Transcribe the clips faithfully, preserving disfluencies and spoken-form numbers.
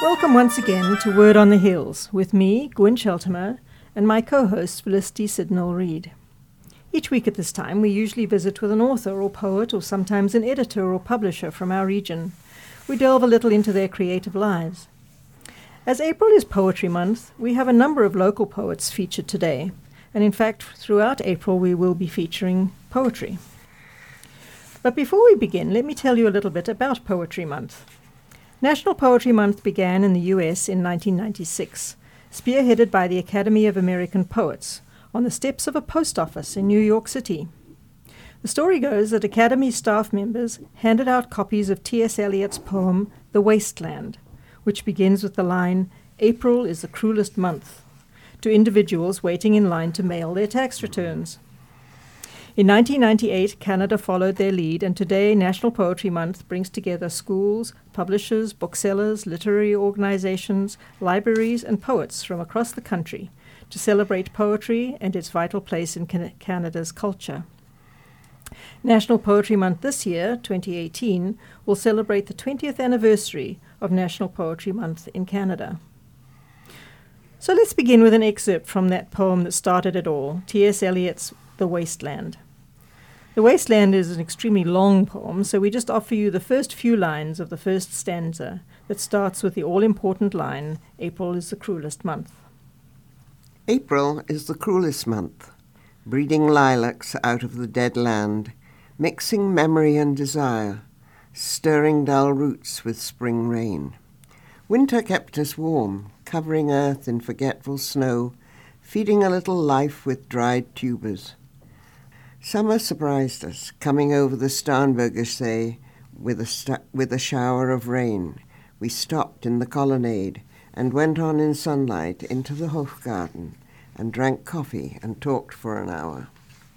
Welcome once again to Word on the Hills with me, Gwyn Sheltimer, and my co-host, Felicity Sidnall-Reid. Each week at this time, we usually visit with an author or poet or sometimes an editor or publisher from our region. We delve a little into their creative lives. As April is Poetry Month, we have a number of local poets featured today, and in fact, throughout April we will be featuring poetry. But before we begin, let me tell you a little bit about Poetry Month. National Poetry Month began in the U S in nineteen ninety-six, spearheaded by the Academy of American Poets, on the steps of a post office in New York City. The story goes that Academy staff members handed out copies of T S Eliot's poem, The Wasteland, which begins with the line, "April is the cruelest month," to individuals waiting in line to mail their tax returns. In nineteen ninety-eight, Canada followed their lead, and today National Poetry Month brings together schools, publishers, booksellers, literary organizations, libraries, and poets from across the country to celebrate poetry and its vital place in Can- Canada's culture. National Poetry Month this year, twenty eighteen, will celebrate the twentieth anniversary of National Poetry Month in Canada. So let's begin with an excerpt from that poem that started it all, T S Eliot's The Wasteland. The Wasteland is an extremely long poem, so we just offer you the first few lines of the first stanza that starts with the all-important line, "April is the cruelest month." April is the cruelest month, breeding lilacs out of the dead land, mixing memory and desire, stirring dull roots with spring rain. Winter kept us warm, covering earth in forgetful snow, feeding a little life with dried tubers. Summer surprised us, coming over the Starnberger See with a, st- with a shower of rain. We stopped in the colonnade and went on in sunlight into the Hofgarten and drank coffee and talked for an hour.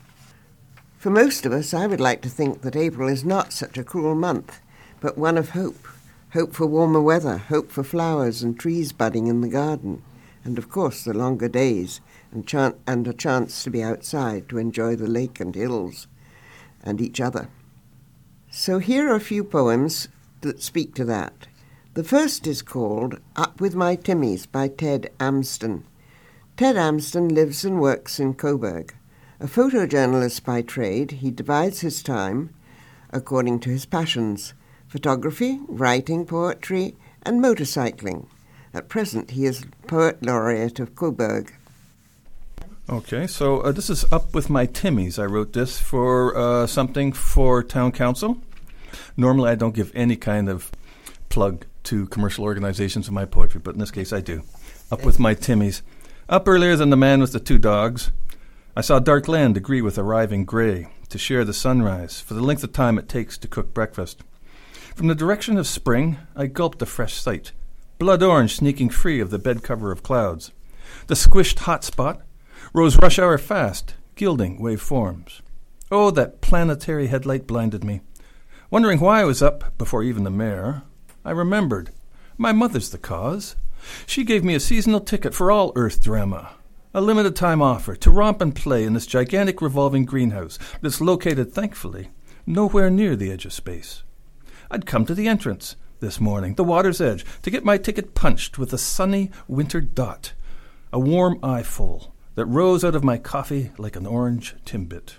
For most of us, I would like to think that April is not such a cruel month, but one of hope. Hope for warmer weather, hope for flowers and trees budding in the garden, and of course the longer days, and, chan- and a chance to be outside to enjoy the lake and hills and each other. So here are a few poems that speak to that. The first is called Up With My Timmies by Ted Amsden. Ted Amsden lives and works in Coburg. A photojournalist by trade, he divides his time according to his passions: photography, writing, poetry, and motorcycling. At present, he is Poet Laureate of Coburg. Okay, so uh, this is Up With My Timmies. I wrote this for uh, something for town council. Normally, I don't give any kind of plug to commercial organizations in my poetry, but in this case, I do. Up With My Timmies. Up earlier than the man with the two dogs, I saw dark land agree with arriving gray to share the sunrise for the length of time it takes to cook breakfast. From the direction of spring, I gulped a fresh sight, blood orange sneaking free of the bed cover of clouds. The squished hot spot rose rush hour fast, gilding waveforms. Oh, that planetary headlight blinded me. Wondering why I was up before even the mayor, I remembered. My mother's the cause. She gave me a seasonal ticket for all Earth drama, a limited time offer to romp and play in this gigantic revolving greenhouse that's located, thankfully, nowhere near the edge of space. I'd come to the entrance this morning, the water's edge, to get my ticket punched with a sunny winter dot, a warm eyeful that rose out of my coffee like an orange timbit.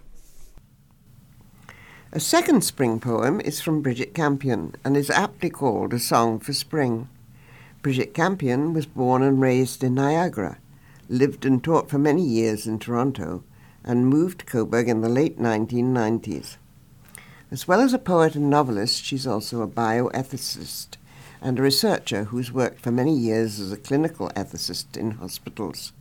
A second spring poem is from Bridget Campion and is aptly called A Song for Spring. Bridget Campion was born and raised in Niagara, lived and taught for many years in Toronto, and moved to Coburg in the late nineteen nineties. As well as a poet and novelist, she's also a bioethicist and a researcher who's worked for many years as a clinical ethicist in hospitals.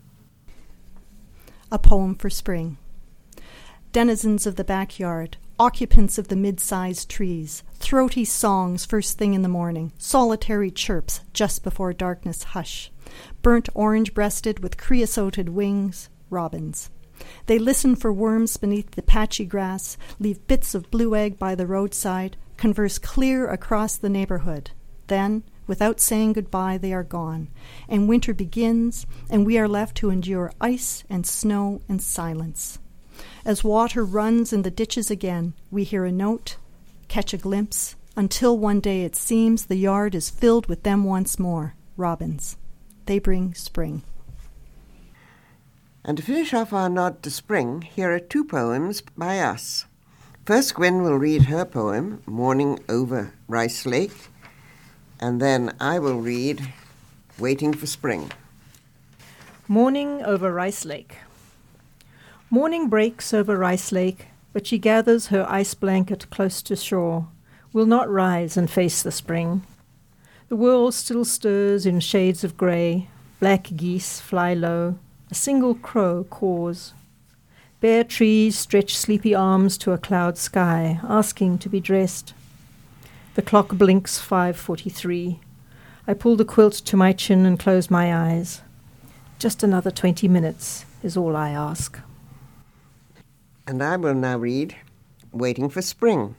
A poem for spring. Denizens of the backyard, occupants of the mid-sized trees, throaty songs first thing in the morning, solitary chirps just before darkness hush, burnt orange-breasted with creosoted wings, robins. They listen for worms beneath the patchy grass, leave bits of blue egg by the roadside, converse clear across the neighborhood. Then, without saying goodbye, they are gone, and winter begins, and we are left to endure ice and snow and silence. As water runs in the ditches again, we hear a note, catch a glimpse, until one day it seems the yard is filled with them once more, robins. They bring spring. And to finish off our nod to spring, here are two poems by us. First, Gwen will read her poem, Morning Over Rice Lake, and then I will read Waiting for Spring. Morning over Rice Lake. Morning breaks over Rice Lake, but she gathers her ice blanket close to shore, will not rise and face the spring. The world still stirs in shades of grey, black geese fly low, a single crow caws. Bare trees stretch sleepy arms to a cloud sky, asking to be dressed. The clock blinks five forty-three. I pull the quilt to my chin and close my eyes. Just another twenty minutes is all I ask. And I will now read Waiting for Spring.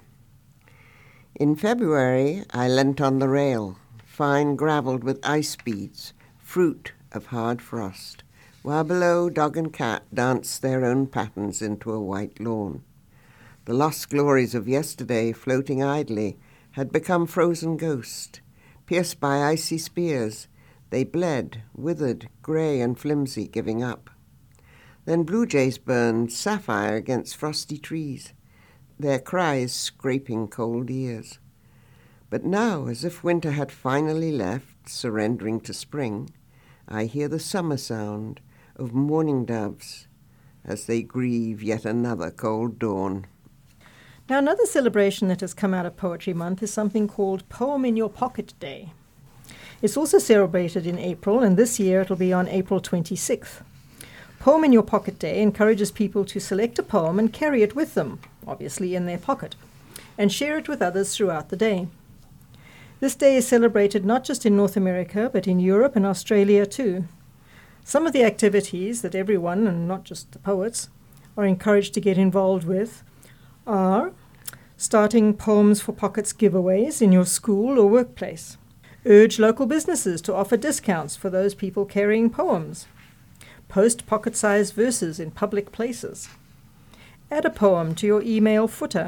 In February, I leant on the rail, fine gravelled with ice beads, fruit of hard frost, while below dog and cat danced their own patterns into a white lawn. The lost glories of yesterday, floating idly, had become frozen ghosts. Pierced by icy spears, they bled, withered, grey and flimsy, giving up. Then blue jays burned sapphire against frosty trees, their cries scraping cold ears. But now, as if winter had finally left, surrendering to spring, I hear the summer sound of mourning doves as they grieve yet another cold dawn. Now, another celebration that has come out of Poetry Month is something called Poem in Your Pocket Day. It's also celebrated in April, and this year it'll be on April twenty-sixth. Poem in Your Pocket Day encourages people to select a poem and carry it with them, obviously in their pocket, and share it with others throughout the day. This day is celebrated not just in North America, but in Europe and Australia too. Some of the activities that everyone, and not just the poets, are encouraged to get involved with are starting Poems for Pockets giveaways in your school or workplace. Urge local businesses to offer discounts for those people carrying poems. Post pocket-sized verses in public places. Add a poem to your email footer.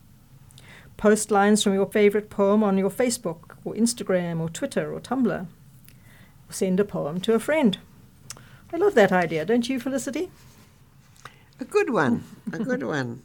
Post lines from your favorite poem on your Facebook or Instagram or Twitter or Tumblr. Send a poem to a friend. I love that idea, don't you, Felicity? A good one, a good one.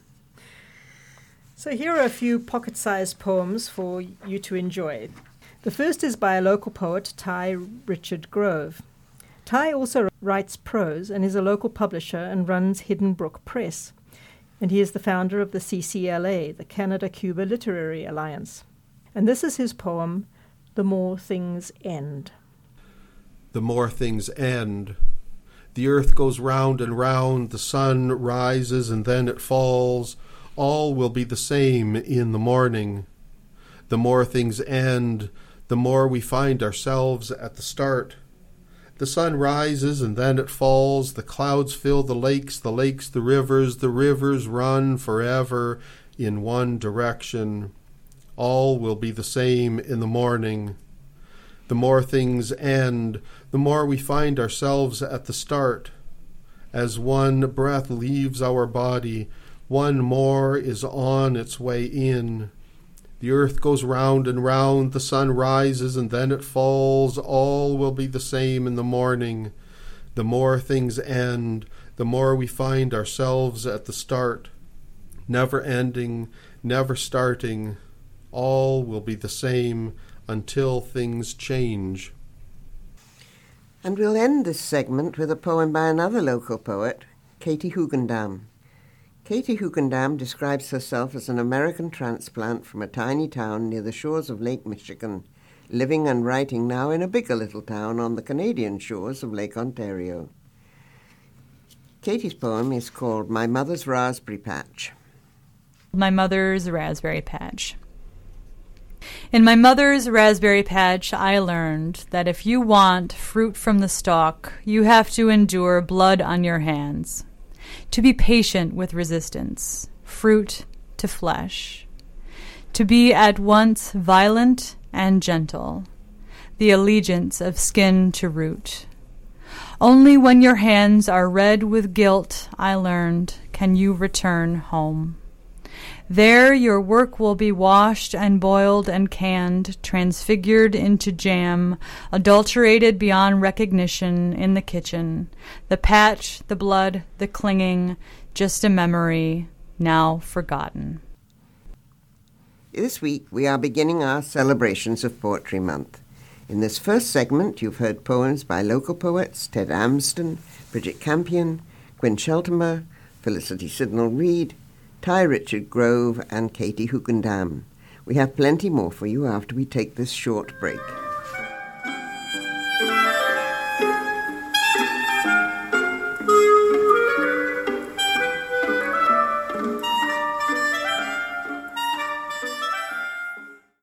So here are a few pocket-sized poems for you to enjoy. The first is by a local poet, Ty Richard Grove. Ty also writes prose and is a local publisher and runs Hidden Brook Press. And he is the founder of the C C L A, the Canada-Cuba Literary Alliance. And this is his poem, The More Things End. The more things end. The earth goes round and round, the sun rises and then it falls. All will be the same in the morning. The more things end, the more we find ourselves at the start. The sun rises and then it falls, the clouds fill the lakes, the lakes the rivers, the rivers run forever in one direction. All will be the same in the morning. The more things end, the more we find ourselves at the start. As one breath leaves our body, one more is on its way in. The earth goes round and round, the sun rises and then it falls. All will be the same in the morning. The more things end, the more we find ourselves at the start. Never ending, never starting. All will be the same until things change. And we'll end this segment with a poem by another local poet, Katie Hugendam. Katie Hugendam describes herself as an American transplant from a tiny town near the shores of Lake Michigan, living and writing now in a bigger little town on the Canadian shores of Lake Ontario. Katie's poem is called My Mother's Raspberry Patch. My Mother's Raspberry Patch. In my mother's raspberry patch, I learned that if you want fruit from the stalk, you have to endure blood on your hands, to be patient with resistance, fruit to flesh, to be at once violent and gentle, the allegiance of skin to root. Only when your hands are red with guilt, I learned, can you return home. There your work will be washed and boiled and canned, transfigured into jam, adulterated beyond recognition in the kitchen. The patch, the blood, the clinging, just a memory, now forgotten. This week we are beginning our celebrations of Poetry Month. In this first segment you've heard poems by local poets Ted Amsden, Bridget Campion, Gwyn Sheltimer, Felicity Sidnell-Reid, Ty Richard Grove and Katie Hookendam. We have plenty more for you after we take this short break.